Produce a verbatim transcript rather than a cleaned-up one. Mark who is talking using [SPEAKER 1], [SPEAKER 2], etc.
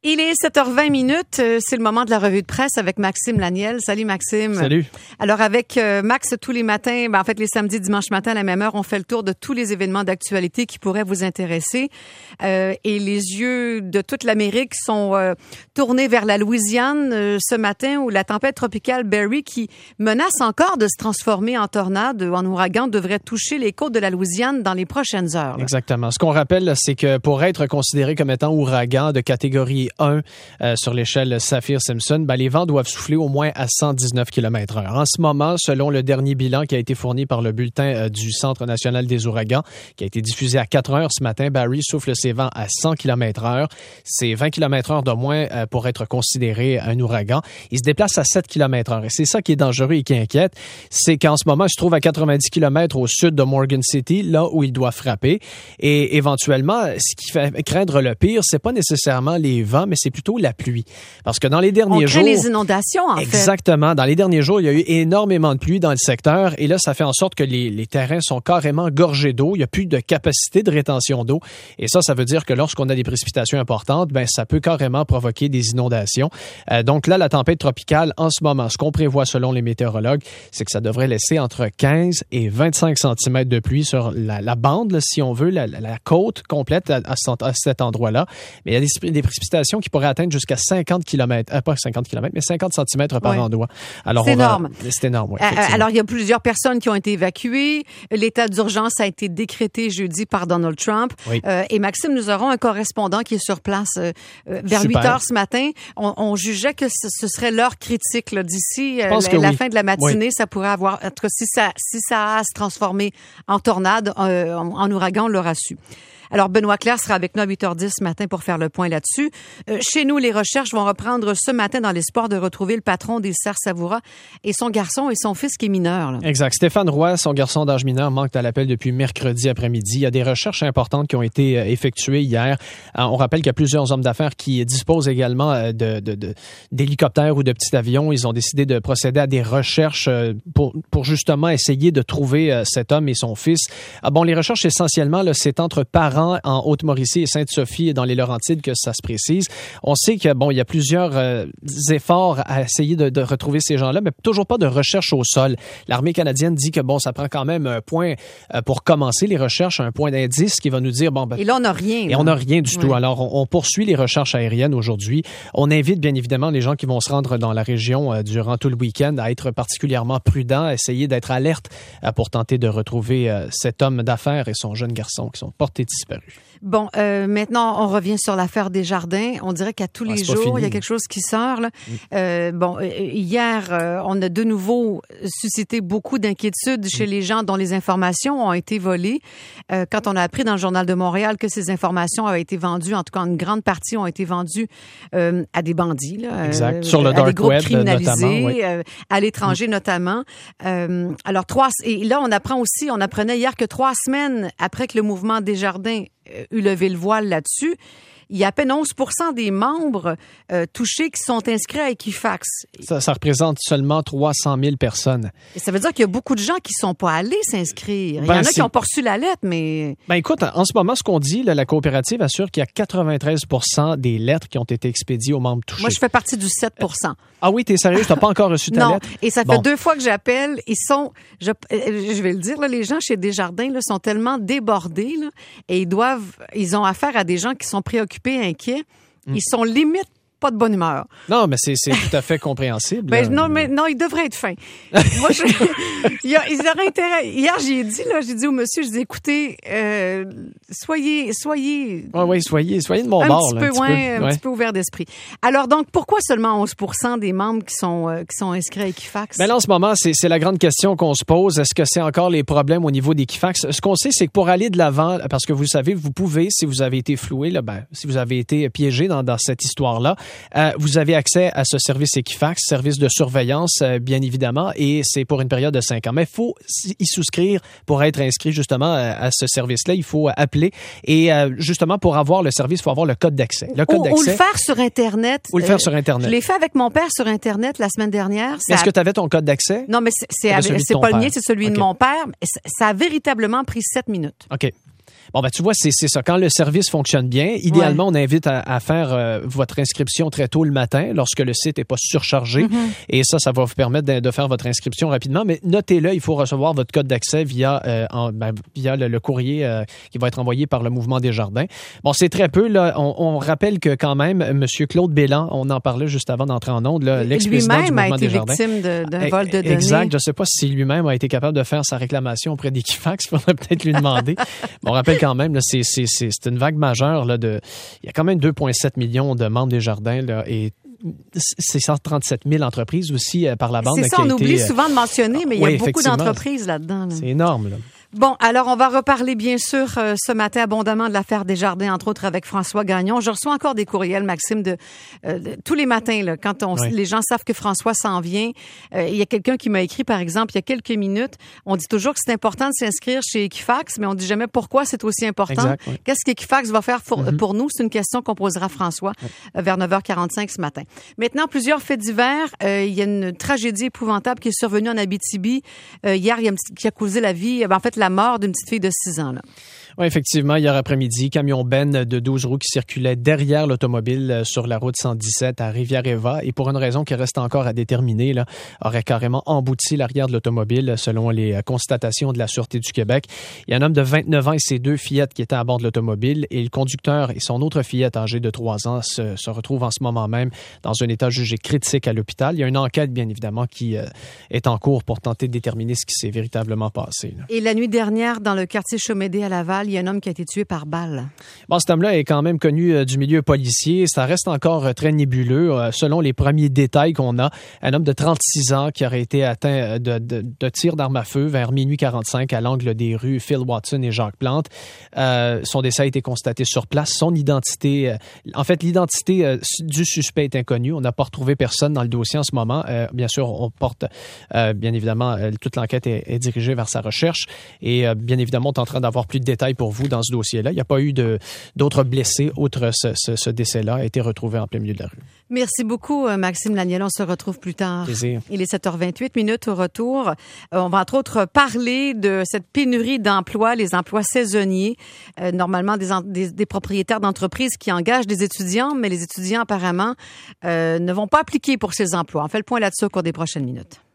[SPEAKER 1] Il est sept heures vingt minutes. C'est le moment de la revue de presse avec Maxime Laniel. Salut Maxime.
[SPEAKER 2] Salut.
[SPEAKER 1] Alors avec euh, Max, tous les matins, ben, en fait les samedis, dimanches matin à la même heure, on fait le tour de tous les événements d'actualité qui pourraient vous intéresser. Euh, et les yeux de toute l'Amérique sont euh, tournés vers la Louisiane euh, ce matin où la tempête tropicale Barry, qui menace encore de se transformer en tornade, en ouragan, devrait toucher les côtes de la Louisiane dans les prochaines heures. Là.
[SPEAKER 2] Exactement. Ce qu'on rappelle, c'est que pour être considéré comme étant ouragan de catégorie un euh, sur l'échelle Saffir-Simpson, ben, les vents doivent souffler au moins à cent dix-neuf kilomètres heure. En ce moment, selon le dernier bilan qui a été fourni par le bulletin euh, du Centre national des ouragans, qui a été diffusé à quatre heures ce matin, Barry souffle ses vents à cent kilomètres heure. C'est vingt kilomètres heure de moins euh, pour être considéré un ouragan. Il se déplace à sept kilomètres heure. Et c'est ça qui est dangereux et qui inquiète. C'est qu'en ce moment, il se trouve à quatre-vingt-dix kilomètres au sud de Morgan City, là où il doit frapper. Et éventuellement, ce qui fait craindre le pire, c'est pas nécessairement les vents, mais c'est plutôt la pluie. Parce que dans les derniers
[SPEAKER 1] On
[SPEAKER 2] jours...
[SPEAKER 1] craint les inondations, en
[SPEAKER 2] exactement, fait. Exactement. Dans les derniers jours, il y a eu énormément de pluie dans le secteur. Et là, ça fait en sorte que les, les terrains sont carrément gorgés d'eau. Il n'y a plus de capacité de rétention d'eau. Et ça, ça veut dire que lorsqu'on a des précipitations importantes, ben ça peut carrément provoquer des inondations. Euh, donc là, la tempête tropicale, en ce moment, ce qu'on prévoit selon les météorologues, c'est que ça devrait laisser entre quinze et vingt-cinq centimètres de pluie sur la, la bande, là, si on veut, la, la, la côte complète à, à cet endroit-là. Mais il y a des, des précipitations qui pourraient atteindre jusqu'à cinquante kilomètres, euh, pas cinquante kilomètres, mais cinquante centimètres par ouais. endroit. Alors,
[SPEAKER 1] c'est
[SPEAKER 2] on
[SPEAKER 1] énorme.
[SPEAKER 2] Va, c'est énorme, oui.
[SPEAKER 1] Euh, alors, il y a plusieurs personnes qui ont été évacuées. L'état d'urgence a été décrété jeudi par Donald Trump. Oui. Euh, et Maxime, nous aurons un correspondant qui est sur place euh, vers Super. huit heures ce matin. On, on jugeait que ce, ce serait l'heure critique là, d'ici euh, la, la oui. fin de la matinée. Oui. Ça pourrait avoir... En tout cas, si ça, si ça a à se transformer en tornade, euh, en, en ouragan, on l'aura su. Alors, Benoît Claire sera avec nous à huit heures dix ce matin pour faire le point là-dessus. Euh, chez nous, les recherches vont reprendre ce matin dans l'espoir de retrouver le patron des Cerfs Savoura et son garçon et son fils qui est mineur. Là.
[SPEAKER 2] Exact. Stéphane Roy, son garçon d'âge mineur, manque à l'appel depuis mercredi après-midi. Il y a des recherches importantes qui ont été effectuées hier. On rappelle qu'il y a plusieurs hommes d'affaires qui disposent également de, de, de, d'hélicoptères ou de petits avions. Ils ont décidé de procéder à des recherches pour, pour justement essayer de trouver cet homme et son fils. Ah bon, les recherches, essentiellement, là, c'est entre parents en Haute-Mauricie et Sainte-Sophie dans les Laurentides que ça se précise. On sait que bon, il y a plusieurs euh, efforts à essayer de, de retrouver ces gens-là, mais toujours pas de recherche au sol. L'armée canadienne dit que bon, ça prend quand même un point euh, pour commencer les recherches, un point d'indice qui va nous dire bon. Ben,
[SPEAKER 1] et là, on n'a rien.
[SPEAKER 2] Et
[SPEAKER 1] là.
[SPEAKER 2] on n'a rien du
[SPEAKER 1] ouais.
[SPEAKER 2] tout. Alors, on, on poursuit les recherches aériennes aujourd'hui. On invite bien évidemment les gens qui vont se rendre dans la région euh, durant tout le week-end à être particulièrement prudents, à essayer d'être alertes euh, pour tenter de retrouver euh, cet homme d'affaires et son jeune garçon qui sont portés disparus.
[SPEAKER 1] Bon, euh, maintenant, on revient sur l'affaire Desjardins. On dirait qu'à tous ah, les jours, il y a quelque chose qui sort. Là. Mm. Euh, bon, hier, euh, on a de nouveau suscité beaucoup d'inquiétudes chez mm. les gens dont les informations ont été volées. Euh, quand on a appris dans le Journal de Montréal que ces informations avaient été vendues, en tout cas, une grande partie ont été vendues euh, à des bandits. Là,
[SPEAKER 2] exact.
[SPEAKER 1] Euh,
[SPEAKER 2] sur le
[SPEAKER 1] à
[SPEAKER 2] dark
[SPEAKER 1] des groupes
[SPEAKER 2] web,
[SPEAKER 1] criminalisés,
[SPEAKER 2] oui.
[SPEAKER 1] euh, à l'étranger mm. notamment. Euh, alors, trois... Et là, on apprend aussi, on apprenait hier que trois semaines après que le mouvement Desjardins eu levé le voile là-dessus, il y a à peine onze pour cent des membres euh, touchés qui sont inscrits à Equifax.
[SPEAKER 2] Ça, ça représente seulement trois cent mille personnes.
[SPEAKER 1] Et ça veut dire qu'il y a beaucoup de gens qui ne sont pas allés s'inscrire. Il
[SPEAKER 2] ben,
[SPEAKER 1] y en a
[SPEAKER 2] c'est...
[SPEAKER 1] qui ont pas reçu la lettre, mais...
[SPEAKER 2] Ben écoute, en ce moment, ce qu'on dit, là, la coopérative assure qu'il y a quatre-vingt-treize pour cent des lettres qui ont été expédiées aux membres touchés.
[SPEAKER 1] Moi, je fais partie du sept pour cent.
[SPEAKER 2] Euh, ah oui, t'es sérieux? Tu n'as pas encore reçu ta
[SPEAKER 1] non.
[SPEAKER 2] lettre?
[SPEAKER 1] Non, et ça fait bon. deux fois que j'appelle. Ils sont, je, je vais le dire, là, les gens chez Desjardins là, sont tellement débordés là, et ils doivent, ils ont affaire à des gens qui sont préoccupés, inquiets. Ils sont limite pas de bonne humeur.
[SPEAKER 2] Non, mais c'est, c'est tout à fait compréhensible.
[SPEAKER 1] Ben, non, mais non, ils devraient être fins. Moi, je, ils auraient intérêt. Hier, j'ai dit, là, j'ai dit au monsieur, je dis, écoutez, euh, soyez, soyez.
[SPEAKER 2] Oui, oui, soyez, soyez de mon
[SPEAKER 1] un
[SPEAKER 2] bord,
[SPEAKER 1] petit
[SPEAKER 2] là,
[SPEAKER 1] peu,
[SPEAKER 2] un petit
[SPEAKER 1] ouais,
[SPEAKER 2] peu.
[SPEAKER 1] un
[SPEAKER 2] Ouais.
[SPEAKER 1] petit peu ouvert d'esprit. Alors, donc, pourquoi seulement onze pour cent des membres qui sont, euh, qui sont inscrits à Equifax?
[SPEAKER 2] Ben là, en ce moment, c'est, c'est la grande question qu'on se pose. Est-ce que c'est encore les problèmes au niveau d'Equifax? Ce qu'on sait, c'est que pour aller de l'avant, parce que vous savez, vous pouvez, si vous avez été floué, là, ben, si vous avez été piégé dans, dans cette histoire-là, euh, vous avez accès à ce service Equifax, service de surveillance, euh, bien évidemment, et c'est pour une période de cinq ans. Mais il faut y souscrire pour être inscrit justement à, à ce service-là. Il faut appeler et euh, justement pour avoir le service, il faut avoir le code d'accès. Le code
[SPEAKER 1] ou,
[SPEAKER 2] d'accès.
[SPEAKER 1] Ou le faire sur Internet.
[SPEAKER 2] Ou le faire
[SPEAKER 1] euh,
[SPEAKER 2] sur Internet.
[SPEAKER 1] Je l'ai fait avec mon père sur Internet la semaine dernière.
[SPEAKER 2] Mais est-ce a... que tu avais ton code d'accès?
[SPEAKER 1] Non, mais c'est, c'est, avec, c'est pas le mien, c'est celui okay. de mon père. Ça a véritablement pris sept minutes.
[SPEAKER 2] OK. Bon, ben tu vois, c'est, c'est ça. Quand le service fonctionne bien, idéalement, ouais. on invite à, à faire euh, votre inscription très tôt le matin lorsque le site n'est pas surchargé. Mm-hmm. Et ça, ça va vous permettre de, de faire votre inscription rapidement. Mais notez-le, il faut recevoir votre code d'accès via, euh, en, ben, via le, le courrier euh, qui va être envoyé par le Mouvement des Jardins. Bon, c'est très peu. Là. On, on rappelle que quand même, M. Claude Bélan, on en parlait juste avant d'entrer en onde, là, l'ex-président du Mouvement des Jardins.
[SPEAKER 1] Lui-même a été victime de, d'un vol de données.
[SPEAKER 2] Exact. Je ne sais pas si lui-même a été capable de faire sa réclamation auprès d'Equifax. Il faudrait peut-être lui demander. On rappelle quand même, là, c'est, c'est, c'est, c'est une vague majeure. Là, de, il y a quand même deux virgule sept millions de membres des Jardins là, et c'est cent trente-sept mille entreprises aussi euh, par la bande.
[SPEAKER 1] C'est ça, on oublie été, souvent de mentionner, mais il y a oui, beaucoup d'entreprises là-dedans. Là.
[SPEAKER 2] C'est énorme. Là.
[SPEAKER 1] Bon, alors on va reparler bien sûr euh, ce matin abondamment de l'affaire Desjardins, entre autres avec François Gagnon. Je reçois encore des courriels, Maxime, de, euh, de tous les matins, là, quand on, oui. les gens savent que François s'en vient. Euh, il y a quelqu'un qui m'a écrit, par exemple, il y a quelques minutes, on dit toujours que c'est important de s'inscrire chez Equifax, mais on dit jamais pourquoi c'est aussi important.
[SPEAKER 2] Exact, oui.
[SPEAKER 1] Qu'est-ce qu'Equifax va faire pour, mm-hmm. pour nous? C'est une question qu'on posera à François oui. euh, vers neuf heures quarante-cinq ce matin. Maintenant, plusieurs faits divers. Euh, il y a une tragédie épouvantable qui est survenue en Abitibi. Euh, hier, il y a une petite, qui a causé la vie, en fait, la mort d'une petite fille de six ans. Là.
[SPEAKER 2] Oui, effectivement, hier après-midi, camion Ben de douze roues qui circulait derrière l'automobile sur la route cent dix-sept à Rivière-Éva et pour une raison qui reste encore à déterminer, là, aurait carrément embouti l'arrière de l'automobile selon les constatations de la Sûreté du Québec. Il y a un homme de vingt-neuf ans et ses deux fillettes qui étaient à bord de l'automobile et le conducteur et son autre fillette âgée de trois ans se, se retrouvent en ce moment même dans un état jugé critique à l'hôpital. Il y a une enquête, bien évidemment, qui euh, est en cours pour tenter de déterminer ce qui s'est véritablement passé. Là.
[SPEAKER 1] Et la nuit dernière, dans le quartier Chomédé à Laval, il y a un homme qui a été tué par balle. Bon,
[SPEAKER 2] cet homme-là est quand même connu euh, du milieu policier. Ça reste encore euh, très nébuleux. Euh, selon les premiers détails qu'on a, un homme de trente-six ans qui aurait été atteint de, de, de tirs d'armes à feu vers minuit quarante-cinq à l'angle des rues Phil Watson et Jacques Plante. Euh, son décès a été constaté sur place. Son identité, euh, en fait, l'identité euh, du suspect est inconnue. On n'a pas retrouvé personne dans le dossier en ce moment. Euh, bien sûr, on porte, euh, bien évidemment, euh, toute l'enquête est, est dirigée vers sa recherche et euh, bien évidemment, on est en train d'avoir plus de détails pour vous dans ce dossier-là. Il n'y a pas eu de, d'autres blessés, outre ce, ce, ce décès-là, a été retrouvé en plein milieu de la rue.
[SPEAKER 1] Merci beaucoup, Maxime Laniel. On se retrouve plus tard.
[SPEAKER 2] Plaisir.
[SPEAKER 1] Il est sept heures vingt-huit minutes au retour. Euh, on va entre autres parler de cette pénurie d'emplois, les emplois saisonniers. Euh, normalement, des, des, des propriétaires d'entreprises qui engagent des étudiants, mais les étudiants apparemment euh, ne vont pas appliquer pour ces emplois. On fait le point là-dessus au cours des prochaines minutes.